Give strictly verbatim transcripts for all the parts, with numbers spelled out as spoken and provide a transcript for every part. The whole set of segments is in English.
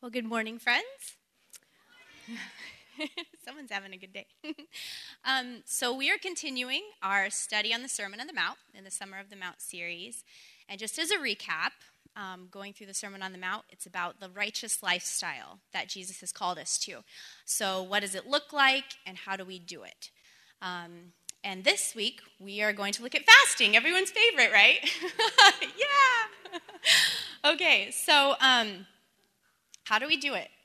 Well, good morning, friends. Someone's having a good day. um, so we are continuing our study on the Sermon on the Mount in the Summer of the Mount series. And just as a recap, um, going through the Sermon on the Mount, it's about the righteous lifestyle that Jesus has called us to. So what does it look like and how do we do it? Um, and this week, we are going to look at fasting, everyone's favorite, right? Yeah! Okay, so... Um, How do we do it?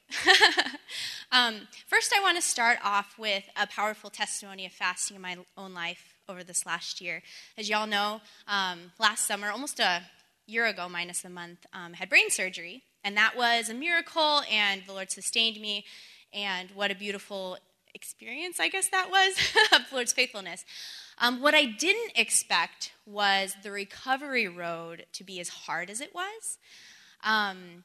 um, first, I want to start off with a powerful testimony of fasting in my own life over this last year. As y'all know, um, last summer, almost a year ago, minus a month, um, had brain surgery. And that was a miracle, and the Lord sustained me. And what a beautiful experience, I guess that was, of the Lord's faithfulness. Um, what I didn't expect was the recovery road to be as hard as it was. Um...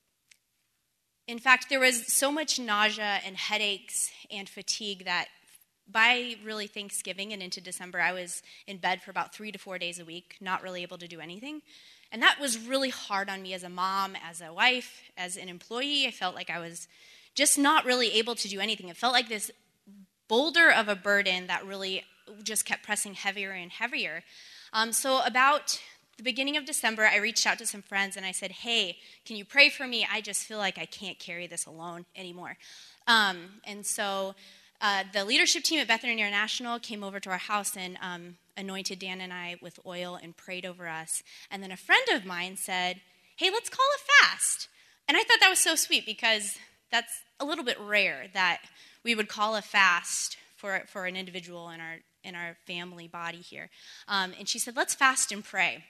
In fact, there was so much nausea and headaches and fatigue that by really Thanksgiving and into December, I was in bed for about three to four days a week, not really able to do anything. And that was really hard on me as a mom, as a wife, as an employee. I felt like I was just not really able to do anything. It felt like this boulder of a burden that really just kept pressing heavier and heavier. Um, so about... the beginning of December, I reached out to some friends and I said, hey, can you pray for me? I just feel like I can't carry this alone anymore. Um, and so uh, the leadership team at Bethany International came over to our house and um, anointed Dan and I with oil and prayed over us. And then a friend of mine said, hey, let's call a fast. And I thought that was so sweet because that's a little bit rare that we would call a fast for, for an individual in our, in our family body here. Um, and she said, let's fast and pray.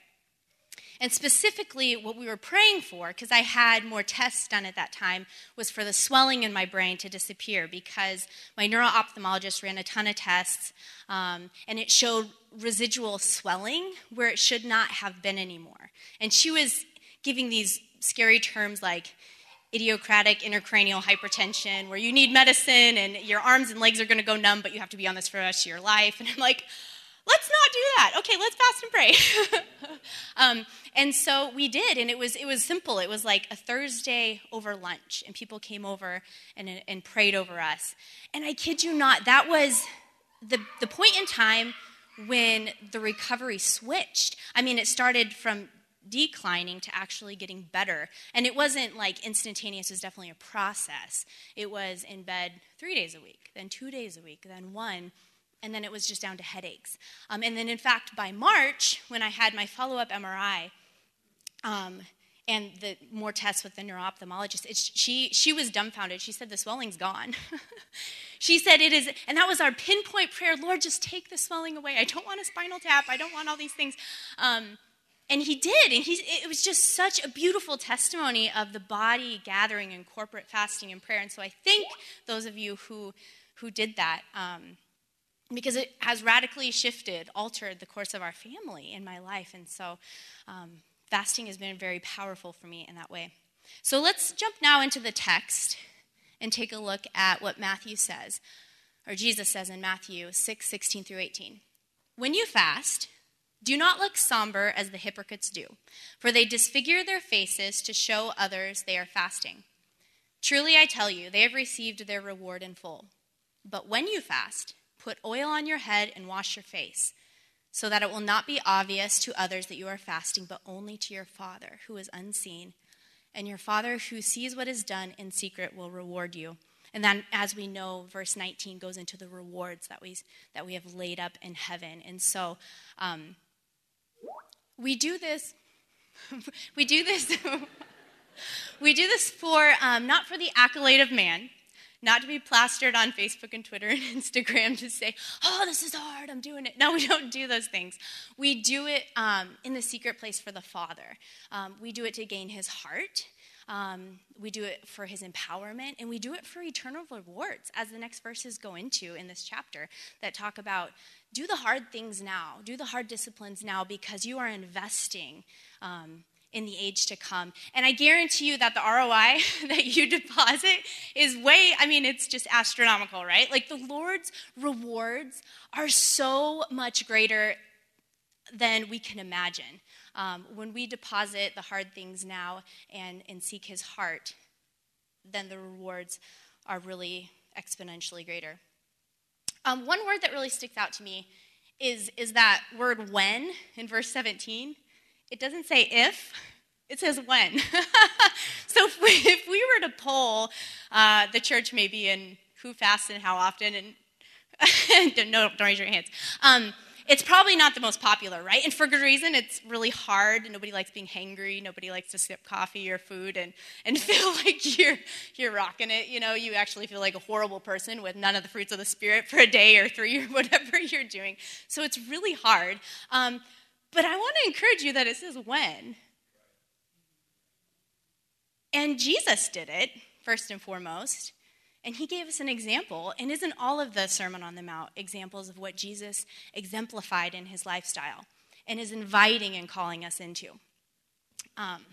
And specifically, what we were praying for, because I had more tests done at that time, was for the swelling in my brain to disappear because my neuro-ophthalmologist ran a ton of tests, um, and it showed residual swelling where it should not have been anymore. And she was giving these scary terms like idiopathic intracranial hypertension, where you need medicine and your arms and legs are going to go numb, but you have to be on this for the rest of your life. And I'm like, let's not do that. Okay, let's fast and pray. um, and so we did, and it was it was simple. It was like a Thursday over lunch, and people came over and and prayed over us. And I kid you not, that was the the point in time when the recovery switched. I mean, it started from declining to actually getting better. And it wasn't like instantaneous. It was definitely a process. It was in bed three days a week, then two days a week, then one. And then it was just down to headaches. Um, and then, in fact, by March, when I had my follow-up M R I um, and the more tests with the neuro-ophthalmologist, it's, she, she was dumbfounded. She said, the swelling's gone. She said, it is, and that was our pinpoint prayer, Lord, just take the swelling away. I don't want a spinal tap. I don't want all these things. Um, and he did, and he, it was just such a beautiful testimony of the body gathering in corporate fasting and prayer. And so I thank those of you who, who did that, um, because it has radically shifted, altered the course of our family in my life. And so um, fasting has been very powerful for me in that way. So let's jump now into the text and take a look at what Matthew says, or Jesus says in Matthew six, sixteen through eighteen. When you fast, do not look somber as the hypocrites do, for they disfigure their faces to show others they are fasting. Truly I tell you, they have received their reward in full. But when you fast, put oil on your head and wash your face, so that it will not be obvious to others that you are fasting, but only to your Father who is unseen. And your Father who sees what is done in secret will reward you. And then, as we know, verse nineteen goes into the rewards that we that we have laid up in heaven. And so um, we do this. we do this. we do this for um, not for the accolade of man. Not to be plastered on Facebook and Twitter and Instagram to say, oh, this is hard, I'm doing it. No, we don't do those things. We do it um, in the secret place for the Father. Um, we do it to gain his heart. Um, we do it for his empowerment. And we do it for eternal rewards, as the next verses go into in this chapter that talk about do the hard things now. Do the hard disciplines now because you are investing um in the age to come. And I guarantee you that the R O I that you deposit is way, I mean, it's just astronomical, right? Like the Lord's rewards are so much greater than we can imagine. Um, when we deposit the hard things now and, and seek his heart, then the rewards are really exponentially greater. Um, one word that really sticks out to me is, is that word when in verse seventeen. It doesn't say if, it says when. So if we, if we were to poll uh, the church maybe in who fasts and how often, and no, don't raise your hands, um, it's probably not the most popular, right? And for good reason. It's really hard. Nobody likes being hangry. Nobody likes to skip coffee or food and, and feel like you're you're rocking it. You know, you actually feel like a horrible person with none of the fruits of the Spirit for a day or three or whatever you're doing. So it's really hard. Um, but I want to encourage you that it says when. And Jesus did it, first and foremost. And he gave us an example, and isn't all of the Sermon on the Mount examples of what Jesus exemplified in his lifestyle and is inviting and calling us into? Um,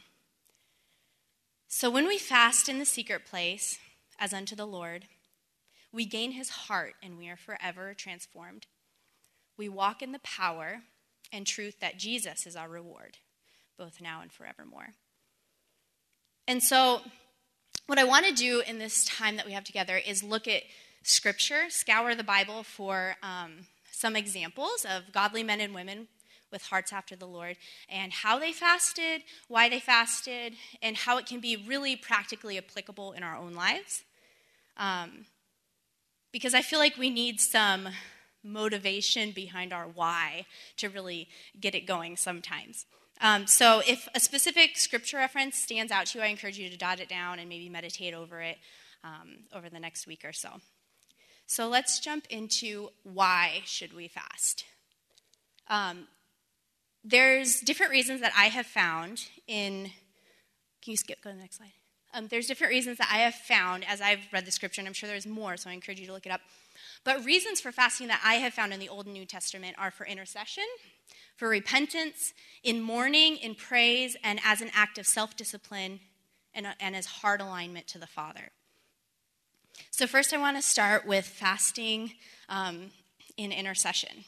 so when we fast in the secret place, as unto the Lord, we gain his heart, and we are forever transformed. We walk in the power and truth that Jesus is our reward, both now and forevermore. And so what I want to do in this time that we have together is look at Scripture, scour the Bible for um, some examples of godly men and women with hearts after the Lord, and how they fasted, why they fasted, and how it can be really practically applicable in our own lives. Um, because I feel like we need some motivation behind our why to really get it going sometimes. Um, so if a specific scripture reference stands out to you, I encourage you to jot it down and maybe meditate over it um, over the next week or so. So let's jump into why should we fast. Um, there's different reasons that I have found in, can you skip, go to the next slide? Um, there's different reasons that I have found as I've read the scripture, and I'm sure there's more, so I encourage you to look it up. But reasons for fasting that I have found in the Old and New Testament are for intercession, for repentance, in mourning, in praise, and as an act of self-discipline and, and as heart alignment to the Father. So first I want to start with fasting um, in intercession.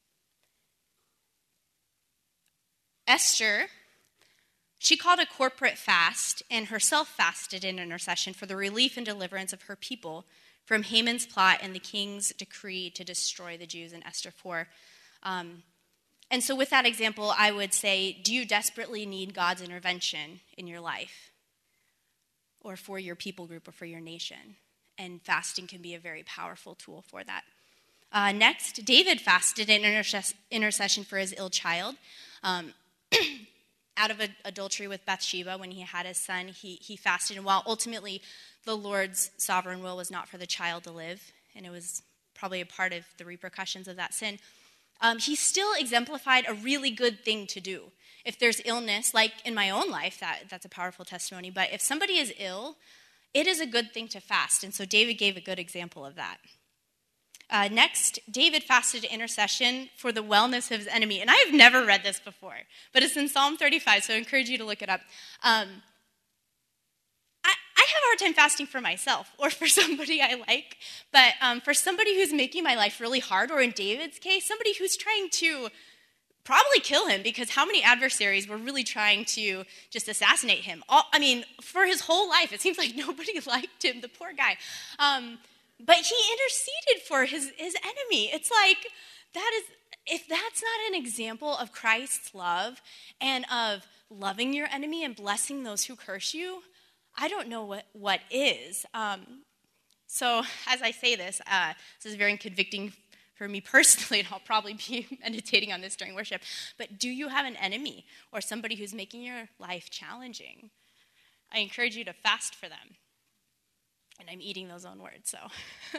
Esther, she called a corporate fast and herself fasted in intercession for the relief and deliverance of her people from Haman's plot and the king's decree to destroy the Jews in Esther four. Um, And so with that example, I would say, do you desperately need God's intervention in your life or for your people group or for your nation? And fasting can be a very powerful tool for that. Uh, next, David fasted in intercess- intercession for his ill child. Um, out of a, adultery with Bathsheba when he had his son, he, he fasted. And while ultimately the Lord's sovereign will was not for the child to live, and it was probably a part of the repercussions of that sin, Um, he still exemplified a really good thing to do. If there's illness, like in my own life, that, that's a powerful testimony. But if somebody is ill, it is a good thing to fast. And so David gave a good example of that. Uh, next, David fasted intercession for the wellness of his enemy. And I have never read this before, but it's in Psalm thirty-five, so I encourage you to look it up. Um, I, I have a hard time fasting for myself or for somebody I like, but um, for somebody who's making my life really hard, or in David's case, somebody who's trying to probably kill him, because how many adversaries were really trying to just assassinate him? All, I mean, for his whole life, it seems like nobody liked him, the poor guy. Um, but he interceded for his, his enemy. It's like, that is, if that's not an example of Christ's love and of loving your enemy and blessing those who curse you, I don't know what, what is. Um, so as I say this, uh, this is very convicting for me personally, and I'll probably be meditating on this during worship. But do you have an enemy or somebody who's making your life challenging? I encourage you to fast for them. And I'm eating those own words, so.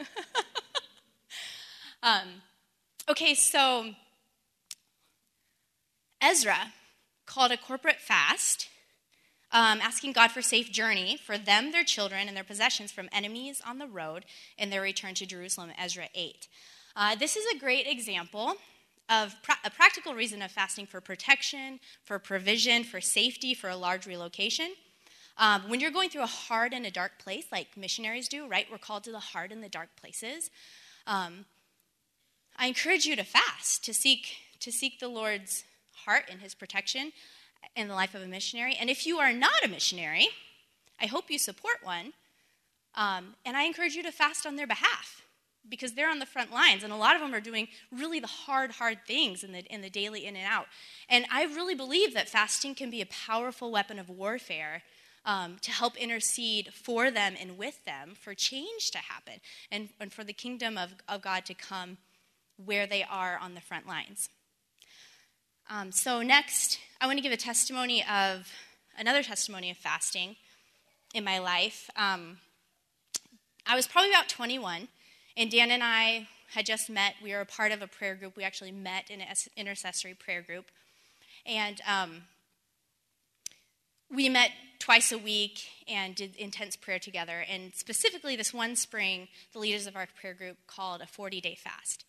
um, okay, so Ezra called a corporate fast, Um, asking God for safe journey for them, their children, and their possessions from enemies on the road in their return to Jerusalem, Ezra eight. Uh, this is a great example of pra- a practical reason of fasting for protection, for provision, for safety, for a large relocation. Um, when you're going through a hard and a dark place, like missionaries do, right? We're called to the hard and the dark places. Um, I encourage you to fast, to seek to seek the Lord's heart and his protection in the life of a missionary. And if you are not a missionary, I hope you support one. Um, and I encourage you to fast on their behalf because they're on the front lines, and a lot of them are doing really the hard, hard things in the in the daily in and out. And I really believe that fasting can be a powerful weapon of warfare um, to help intercede for them and with them for change to happen and, and for the kingdom of, of God to come where they are on the front lines. Um, so next, I want to give a testimony of, another testimony of fasting in my life. Um, I was probably about twenty-one, and Dan and I had just met. We were a part of a prayer group. We actually met in an intercessory prayer group. And um, we met twice a week and did intense prayer together. And specifically this one spring, the leaders of our prayer group called a forty-day fast.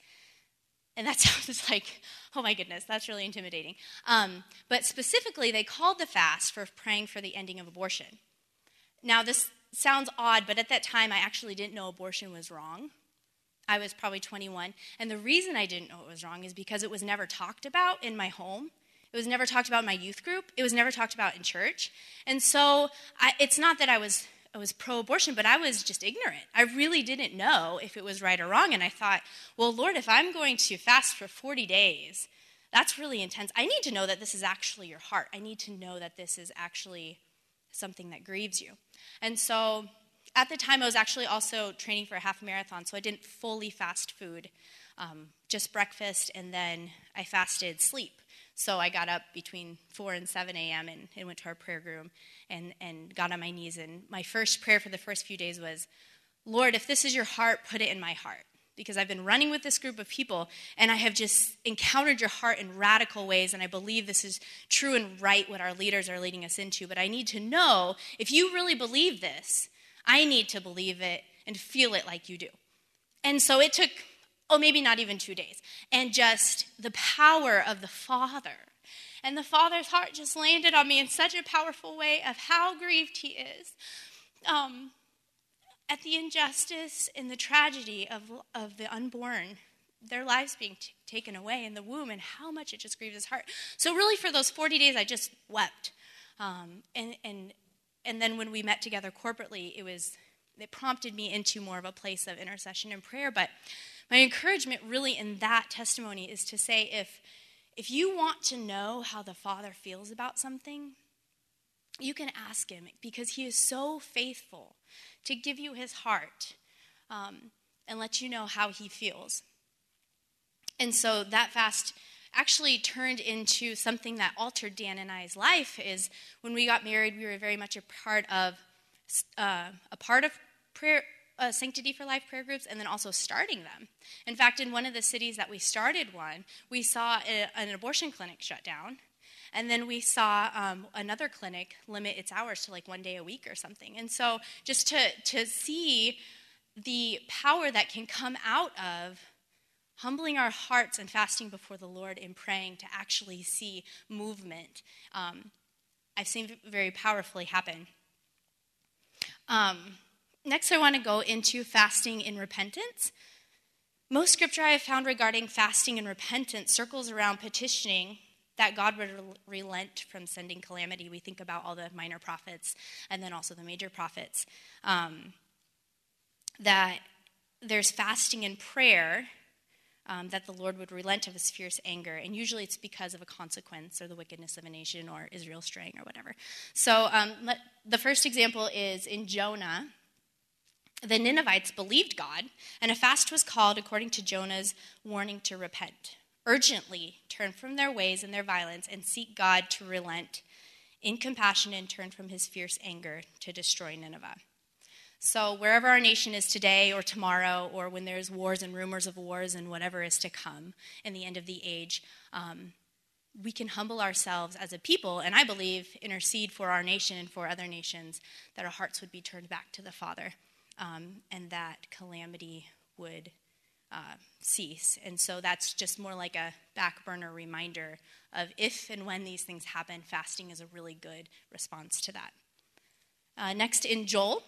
And that sounds like, oh my goodness, that's really intimidating. Um, but specifically, they called the fast for praying for the ending of abortion. Now, this sounds odd, but at that time, I actually didn't know abortion was wrong. I was probably twenty-one. And the reason I didn't know it was wrong is because it was never talked about in my home. It was never talked about in my youth group. It was never talked about in church. And so I, it's not that I was I was pro-abortion, but I was just ignorant. I really didn't know if it was right or wrong. And I thought, well, Lord, if I'm going to fast for forty days, that's really intense. I need to know that this is actually your heart. I need to know that this is actually something that grieves you. And so at the time, I was actually also training for a half marathon, so I didn't fully fast food, um, just breakfast, and then I fasted sleep. So I got up between four and seven a.m. and, and went to our prayer room and, and got on my knees. And my first prayer for the first few days was, Lord, if this is your heart, put it in my heart. Because I've been running with this group of people, and I have just encountered your heart in radical ways, and I believe this is true and right what our leaders are leading us into. But I need to know, if you really believe this, I need to believe it and feel it like you do. And so it took oh, maybe not even two days, and just the power of the Father. And the Father's heart just landed on me in such a powerful way of how grieved he is um, at the injustice and the tragedy of, of the unborn, their lives being t- taken away in the womb, and how much it just grieved his heart. So really for those forty days, I just wept. Um, and, and, and then when we met together corporately, it was it prompted me into more of a place of intercession and prayer. But my encouragement really in that testimony is to say, if if you want to know how the Father feels about something, you can ask him, because he is so faithful to give you his heart um, and let you know how he feels. And so that fast actually turned into something that altered Dan and I's life. Is when we got married, we were very much a part of uh, a part of prayer. Uh, Sanctity for Life prayer groups, and then also starting them. In fact, in one of the cities that we started one, we saw a, an abortion clinic shut down, and then we saw um, another clinic limit its hours to like one day a week or something. And so just to, to see the power that can come out of humbling our hearts and fasting before the Lord and praying to actually see movement, um, I've seen very powerfully happen. Um, Next, I want to go into fasting in repentance. Most scripture I have found regarding fasting and repentance circles around petitioning that God would relent from sending calamity. We think about all the minor prophets and then also the major prophets. Um, that there's fasting and prayer um, that the Lord would relent of his fierce anger. And usually it's because of a consequence or the wickedness of a nation or Israel straying or whatever. So um, let, the first example is in Jonah. The Ninevites believed God, and a fast was called according to Jonah's warning to repent. Urgently turn from their ways and their violence and seek God to relent in compassion and turn from his fierce anger to destroy Nineveh. So wherever our nation is today or tomorrow, or when there's wars and rumors of wars and whatever is to come in the end of the age, um, we can humble ourselves as a people, and I believe intercede for our nation and for other nations, that our hearts would be turned back to the Father. Um, and that calamity would uh, cease. And so that's just more like a back burner reminder of if and when these things happen, fasting is a really good response to that. Uh, next, in Joel,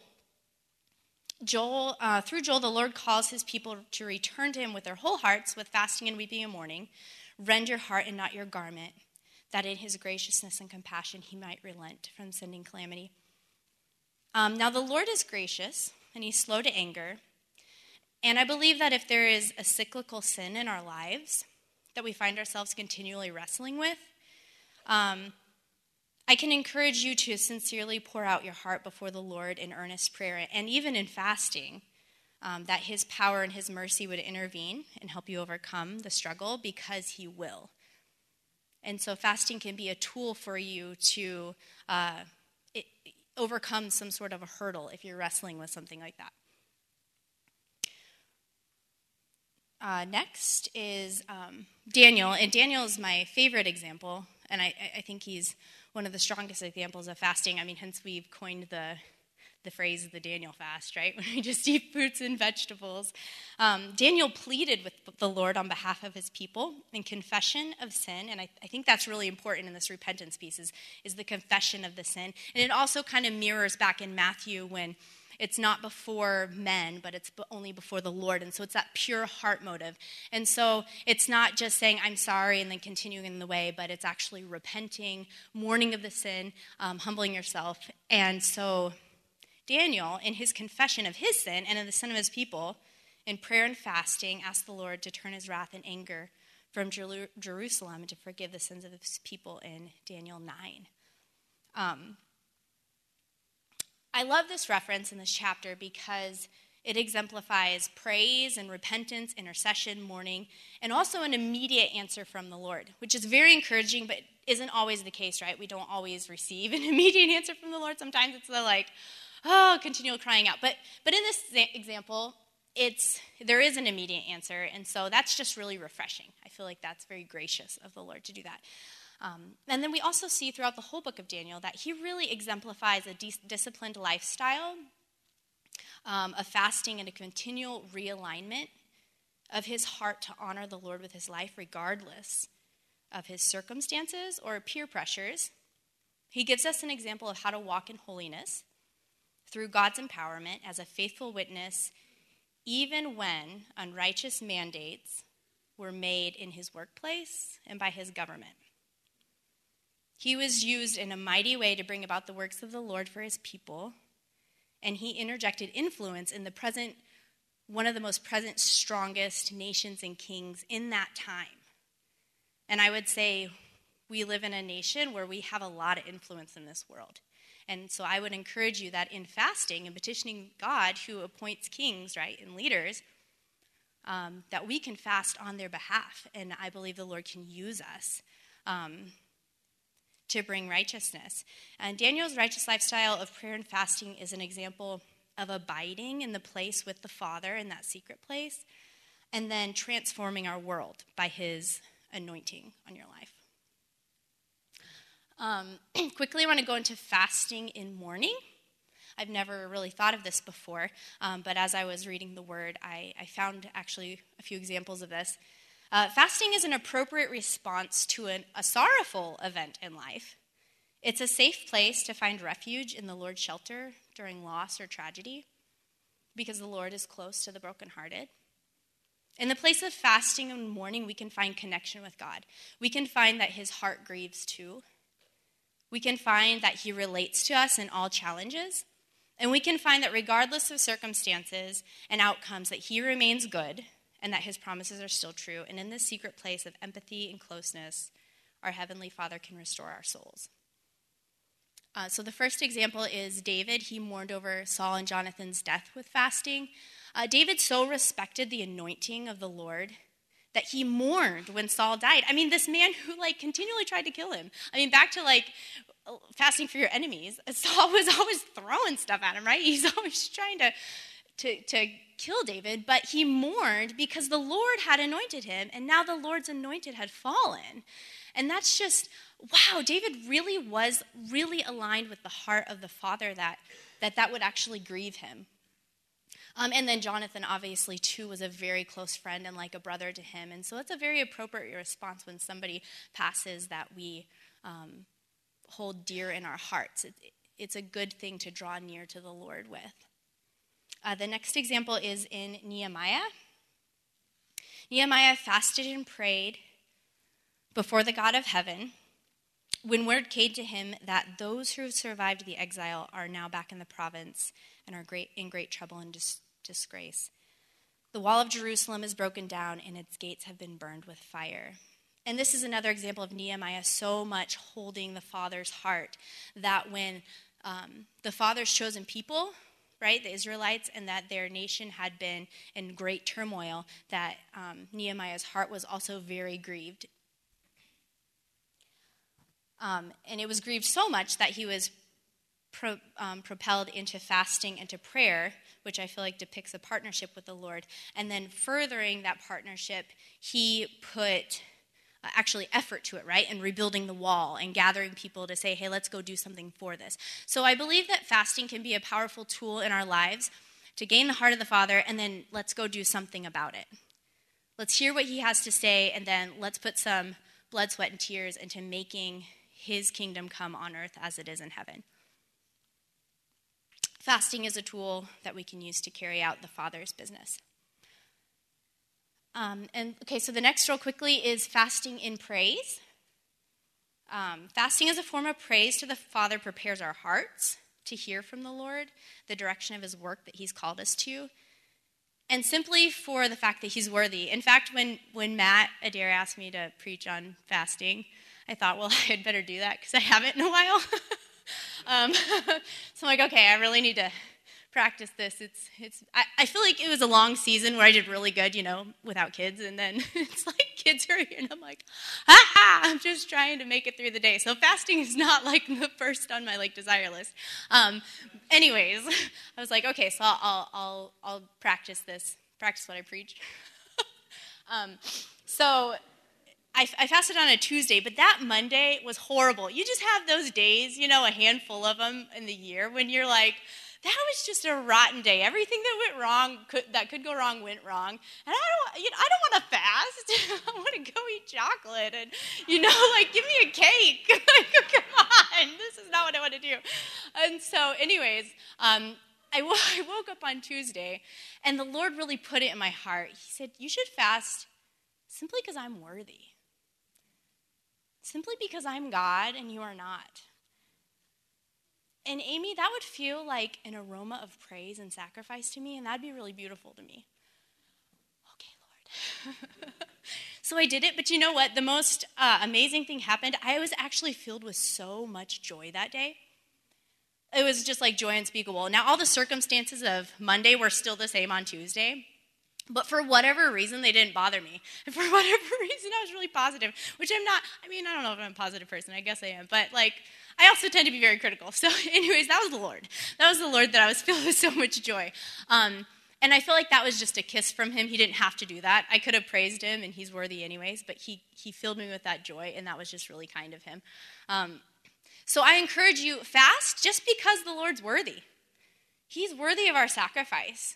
Joel, uh, through Joel, the Lord calls his people to return to him with their whole hearts, with fasting and weeping and mourning. Rend your heart and not your garment, that in his graciousness and compassion he might relent from sending calamity. Um, now, the Lord is gracious and he's slow to anger. And I believe that if there is a cyclical sin in our lives that we find ourselves continually wrestling with, um, I can encourage you to sincerely pour out your heart before the Lord in earnest prayer and even in fasting, um, that his power and his mercy would intervene and help you overcome the struggle, because he will. And so fasting can be a tool for you to uh, it, overcome some sort of a hurdle if you're wrestling with something like that. Uh, next is um, Daniel, and Daniel is my favorite example, and I, I think he's one of the strongest examples of fasting. I mean, hence we've coined the the phrase the Daniel fast, right? When we just eat fruits and vegetables. Um, Daniel pleaded with the Lord on behalf of his people in confession of sin, and I, I think that's really important in this repentance piece, is, is the confession of the sin. And it also kind of mirrors back in Matthew when it's not before men, but it's only before the Lord. And so it's that pure heart motive. And so it's not just saying, I'm sorry, and then continuing in the way, but it's actually repenting, mourning of the sin, um, humbling yourself. And so Daniel, in his confession of his sin and of the sin of his people, in prayer and fasting, asked the Lord to turn his wrath and anger from Jer- Jerusalem and to forgive the sins of his people in Daniel nine. Um, I love this reference in this chapter because it exemplifies praise and repentance, intercession, mourning, and also an immediate answer from the Lord, which is very encouraging, but isn't always the case, right? We don't always receive an immediate answer from the Lord. Sometimes it's the like, oh, continual crying out. But but in this example, it's there is an immediate answer, and so that's just really refreshing. I feel like that's very gracious of the Lord to do that. Um, and then we also see throughout the whole book of Daniel that he really exemplifies a de- disciplined lifestyle um, of fasting and a continual realignment of his heart to honor the Lord with his life, regardless of his circumstances or peer pressures. He gives us an example of how to walk in holiness through God's empowerment as a faithful witness, even when unrighteous mandates were made in his workplace and by his government. He was used in a mighty way to bring about the works of the Lord for his people, and he interjected influence in the present, one of the most present, strongest nations and kings in that time. And I would say we live in a nation where we have a lot of influence in this world. And so I would encourage you that in fasting and petitioning God, who appoints kings, right, and leaders, um, that we can fast on their behalf. And I believe the Lord can use us um, to bring righteousness. And Daniel's righteous lifestyle of prayer and fasting is an example of abiding in the place with the Father in that secret place, and then transforming our world by his anointing on your life. Um, quickly, I want to go into fasting in mourning. I've never really thought of this before, um, but as I was reading the word, I, I found actually a few examples of this. Uh, fasting is an appropriate response to an, a sorrowful event in life. It's a safe place to find refuge in the Lord's shelter during loss or tragedy, because the Lord is close to the brokenhearted. In the place of fasting and mourning, we can find connection with God. We can find that his heart grieves too. We can find that he relates to us in all challenges. And we can find that regardless of circumstances and outcomes, that he remains good and that his promises are still true. And in this secret place of empathy and closeness, our Heavenly Father can restore our souls. Uh, so the first example is David. He mourned over Saul and Jonathan's death with fasting. Uh, David so respected the anointing of the Lord that he mourned when Saul died. I mean, this man who like continually tried to kill him. I mean, back to like fasting for your enemies. Saul was always throwing stuff at him, right? He's always trying to, to, to kill David, but he mourned because the Lord had anointed him, and now the Lord's anointed had fallen. And that's just, wow, David really was really aligned with the heart of the Father that that, that would actually grieve him. Um, and then Jonathan, obviously, too, was a very close friend and like a brother to him. And so it's a very appropriate response when somebody passes that we um, hold dear in our hearts. It, it's a good thing to draw near to the Lord with. Uh, the next example is in Nehemiah. Nehemiah fasted and prayed before the God of heaven when word came to him that those who survived the exile are now back in the province and are great in great trouble and dis- disgrace. The wall of Jerusalem is broken down, and its gates have been burned with fire. And this is another example of Nehemiah so much holding the Father's heart that when um, the Father's chosen people, right, the Israelites, and that their nation had been in great turmoil, that um, Nehemiah's heart was also very grieved. Um, and it was grieved so much that he was pro, um, propelled into fasting and to prayer, which I feel like depicts a partnership with the Lord. And then furthering that partnership, he put uh, actually effort to it, right? And rebuilding the wall and gathering people to say, hey, let's go do something for this. So I believe that fasting can be a powerful tool in our lives to gain the heart of the Father, and then let's go do something about it. Let's hear what he has to say, and then let's put some blood, sweat, and tears into making his kingdom come on earth as it is in heaven. Fasting is a tool that we can use to carry out the Father's business. Um, and okay, so the next real quickly is fasting in praise. Um, fasting as a form of praise to the Father prepares our hearts to hear from the Lord, the direction of his work that he's called us to, and simply for the fact that he's worthy. In fact, when, when Matt Adair asked me to preach on fasting, I thought, well, I had better do that because I haven't in a while. um, so I'm like, okay, I really need to practice this. It's, it's. I, I feel like it was a long season where I did really good, you know, without kids, and then it's like kids are here, and I'm like, ha ha, I'm just trying to make it through the day. So fasting is not like the first on my like desire list. Um, anyways, I was like, okay, so I'll I'll I'll, I'll practice this, practice what I preach. um, so. I, I fasted on a Tuesday, but that Monday was horrible. You just have those days, you know, a handful of them in the year when you're like, that was just a rotten day. Everything that went wrong, could, that could go wrong, went wrong. And I don't, you know, I don't want to fast. I want to go eat chocolate and, you know, like, give me a cake. Like, come on, this is not what I want to do. And so, anyways, um, I, w- I woke up on Tuesday, and the Lord really put it in my heart. He said, you should fast simply because I'm worthy. Simply because I'm God and you are not. And Amy, that would feel like an aroma of praise and sacrifice to me, and that'd be really beautiful to me. Okay, Lord. So I did it, but you know what? The most uh, amazing thing happened. I was actually filled with so much joy that day. It was just like joy unspeakable. Now, all the circumstances of Monday were still the same on Tuesday. But for whatever reason, they didn't bother me. And for whatever reason, I was really positive, which I'm not. I mean, I don't know if I'm a positive person. I guess I am. But, like, I also tend to be very critical. So, anyways, that was the Lord. That was the Lord that I was filled with so much joy. Um, and I feel like that was just a kiss from him. He didn't have to do that. I could have praised him, and he's worthy anyways. But he, he filled me with that joy, and that was just really kind of him. Um, so I encourage you, fast just because the Lord's worthy. He's worthy of our sacrifice.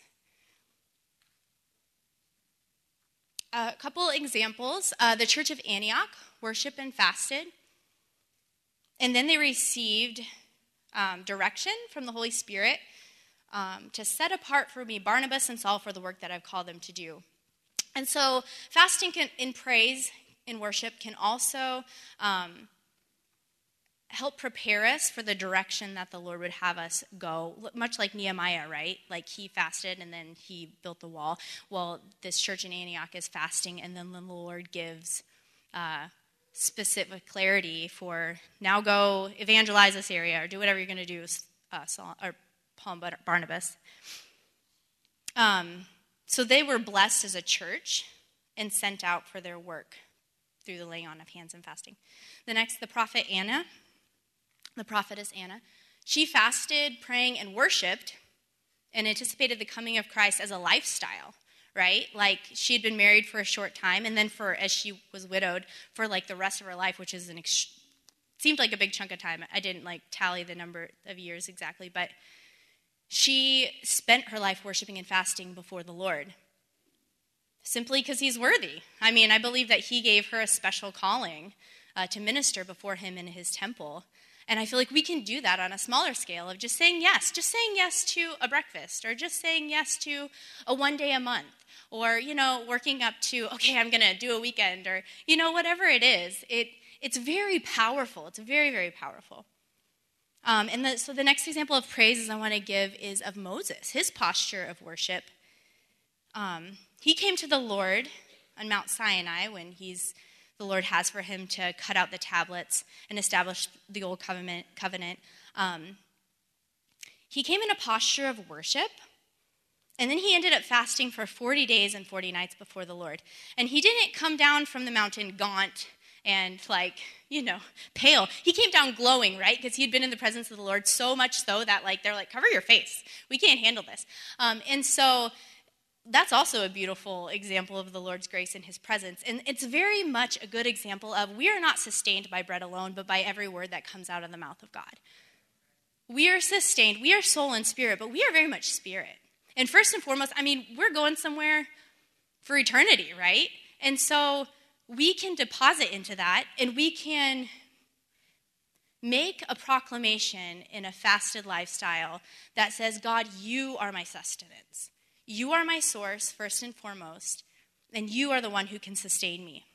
A couple examples. Uh, the Church of Antioch worshiped and fasted. And then they received um, direction from the Holy Spirit um, to set apart for me Barnabas and Saul for the work that I've called them to do. And so fasting can, in praise, in worship, can also um, help prepare us for the direction that the Lord would have us go, much like Nehemiah, right? Like he fasted and then he built the wall. Well, this church in Antioch is fasting, and then the Lord gives uh, specific clarity for now go evangelize this area or do whatever you're going to do, uh, Saul, or Paul and Barnabas. Um, so they were blessed as a church and sent out for their work through the laying on of hands and fasting. The next, the prophet Anna. The prophetess Anna, she fasted, praying, and worshiped and anticipated the coming of Christ as a lifestyle, right? Like she had been married for a short time, and then for, as she was widowed, for like the rest of her life, which is an, ex- seemed like a big chunk of time. I didn't like tally the number of years exactly, but she spent her life worshiping and fasting before the Lord. Simply because he's worthy. I mean, I believe that he gave her a special calling uh, to minister before him in his temple. And I feel like we can do that on a smaller scale of just saying yes, just saying yes to a breakfast, or just saying yes to a one day a month, or, you know, working up to, okay, I'm going to do a weekend, or, you know, whatever it is. It It's very powerful. It's very, very powerful. Um, and the, so the next example of praise I want to give is of Moses, his posture of worship. Um, he came to the Lord on Mount Sinai when he's the Lord has for him to cut out the tablets and establish the old covenant. covenant. Um, he came in a posture of worship, and then he ended up fasting for forty days and forty nights before the Lord. And he didn't come down from the mountain gaunt and like, you know, pale. He came down glowing, right? Because he'd been in the presence of the Lord so much so that like they're like, cover your face. We can't handle this. Um, and so that's also a beautiful example of the Lord's grace and his presence. And it's very much a good example of we are not sustained by bread alone, but by every word that comes out of the mouth of God. We are sustained. We are soul and spirit, but we are very much spirit. And first and foremost, I mean, we're going somewhere for eternity, right? And so we can deposit into that, and we can make a proclamation in a fasted lifestyle that says, God, you are my sustenance. You are my source, first and foremost, and you are the one who can sustain me.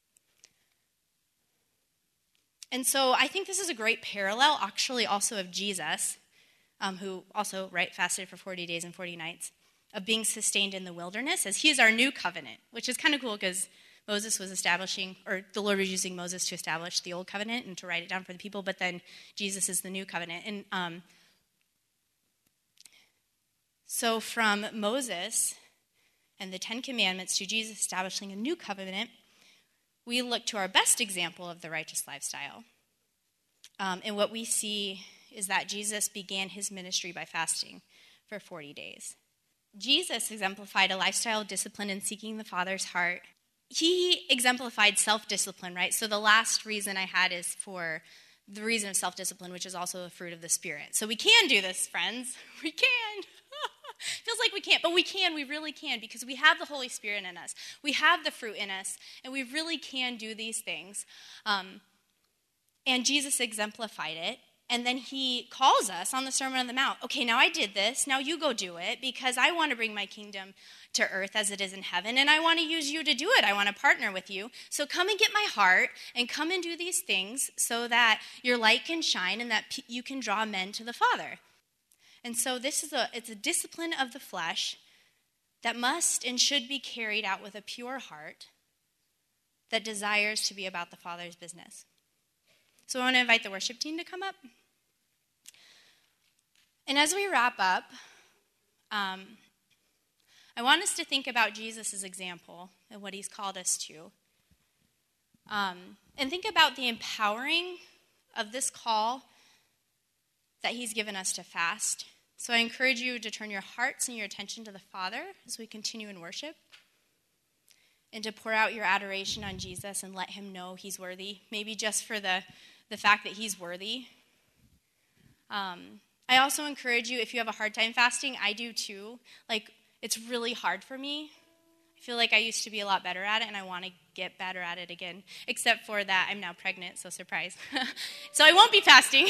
And so I think this is a great parallel, actually, also of Jesus, um, who also, right, fasted for forty days and forty nights, of being sustained in the wilderness, as he is our new covenant, which is kind of cool because Moses was establishing, or the Lord was using Moses to establish the old covenant and to write it down for the people, but then Jesus is the new covenant. And um, so from Moses and the Ten Commandments to Jesus establishing a new covenant, we look to our best example of the righteous lifestyle. Um, and what we see is that Jesus began his ministry by fasting for forty days. Jesus exemplified a lifestyle of discipline in seeking the Father's heart. He exemplified self-discipline, right? So the last reason I had is for the reason of self-discipline, which is also a fruit of the Spirit. So we can do this, friends. We can. Feels like we can't, but we can. We really can, because we have the Holy Spirit in us. We have the fruit in us, and we really can do these things. Um, and Jesus exemplified it. And then he calls us on the Sermon on the Mount. Okay, now I did this. Now you go do it, because I want to bring my kingdom to earth as it is in heaven, and I want to use you to do it. I want to partner with you. So come and get my heart, and come and do these things so that your light can shine and that you can draw men to the Father. And so this is a it's a discipline of the flesh that must and should be carried out with a pure heart that desires to be about the Father's business. So I want to invite the worship team to come up. And as we wrap up, um, I want us to think about Jesus' example and what he's called us to. Um, and think about the empowering of this call that he's given us to fast. So I encourage you to turn your hearts and your attention to the Father as we continue in worship, and to pour out your adoration on Jesus and let him know he's worthy, maybe just for the, the fact that he's worthy. Um, I also encourage you, if you have a hard time fasting, I do too. Like, it's really hard for me. I feel like I used to be a lot better at it, and I want to get better at it again. Except for that, I'm now pregnant, so surprise. So I won't be fasting.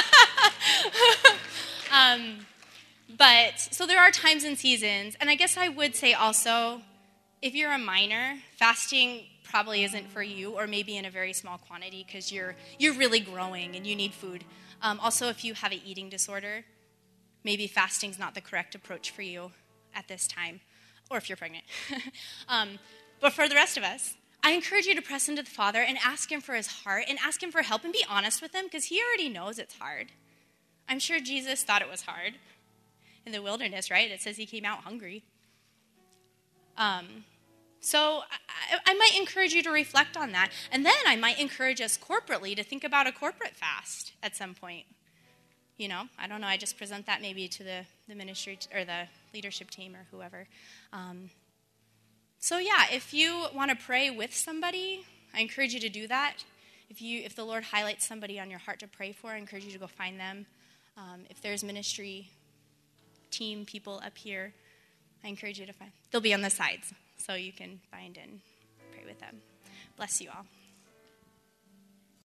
um, but, so there are times and seasons. And I guess I would say also, if you're a minor, fasting probably isn't for you, or maybe in a very small quantity because you're you're really growing and you need food. Um, also, if you have an eating disorder, maybe fasting's not the correct approach for you at this time, or if you're pregnant. um, but for the rest of us, I encourage you to press into the Father and ask him for his heart and ask him for help and be honest with him, because he already knows it's hard. I'm sure Jesus thought it was hard in the wilderness, right? It says he came out hungry. Um, so I, I might encourage you to reflect on that. And then I might encourage us corporately to think about a corporate fast at some point. You know, I don't know, I just present that maybe to the, the ministry t- or the leadership team or whoever. Um, so yeah, if you want to pray with somebody, I encourage you to do that. If you, if the Lord highlights somebody on your heart to pray for, I encourage you to go find them. Um, if there's ministry team people up here, I encourage you to find. They'll be on the sides, so you can find and pray with them. Bless you all.